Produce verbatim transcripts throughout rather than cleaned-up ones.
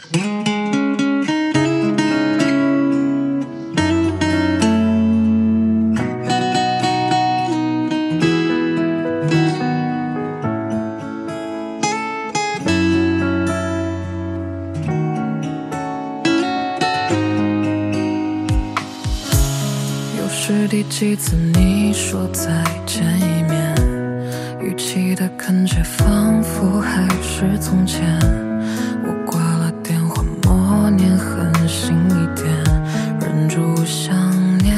是第几次你说再见一面，语气的恳切仿佛还是从前。我挂了电话，默念狠心一点，忍住想念。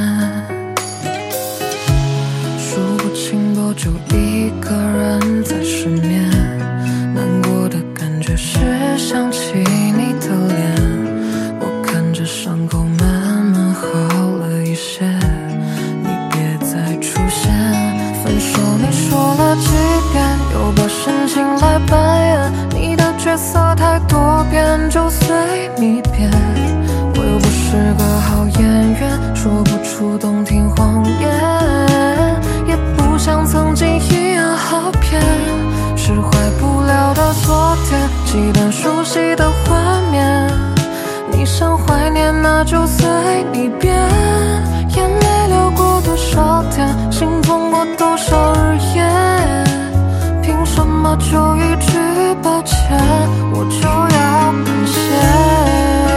数不清多久一个人在失眠，难过的感觉是想起你的脸。我看着伤口慢慢好了一些，你别再出现。分手你说了几遍，又把深情来扮演，你的角色太多变，就随你变。我又不是个好演员，说不出动听谎言，也不像曾经一样好骗。释怀不了的昨天，几段熟悉的画面，你想怀念那就随你变。眼泪流过多少天，心痛过多少日夜，凭什么就一句抱歉我就要感谢。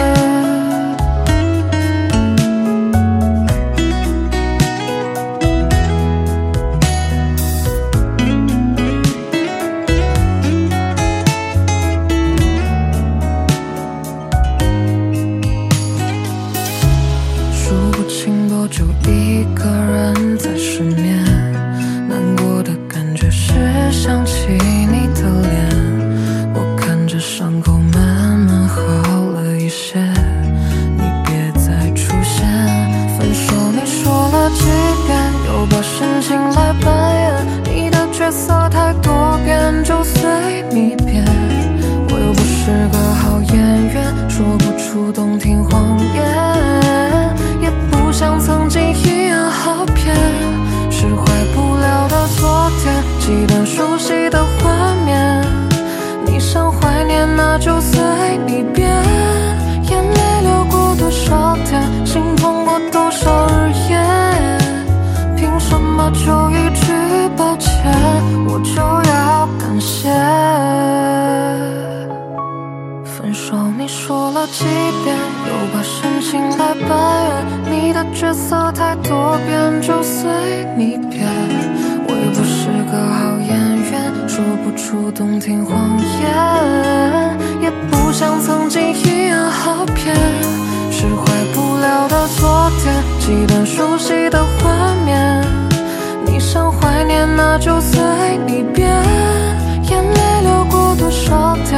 就一个人在失眠，难过的感觉是想起你的脸。我看着伤口慢慢好了一些，你别再出现。分手你说了几遍，又把深情来扮演，你的角色太多变，就随你变。我又不是个好演员，说不出动听谎言，也不像曾经一样好骗。释怀不了的昨天，几段熟悉的画面，你想怀念那就随你变。眼泪流过多少天，心痛过多少日夜，凭什么就一句抱歉我就要感谢。分手你说了几遍，又把深情来扮演，你的角色太多变，就随你变。我又不是个好演员，说不出动听谎言，也不像曾经一样好骗。释怀不了的昨天，几段熟悉的画面，你想怀念那就随你变。眼泪流过多少天，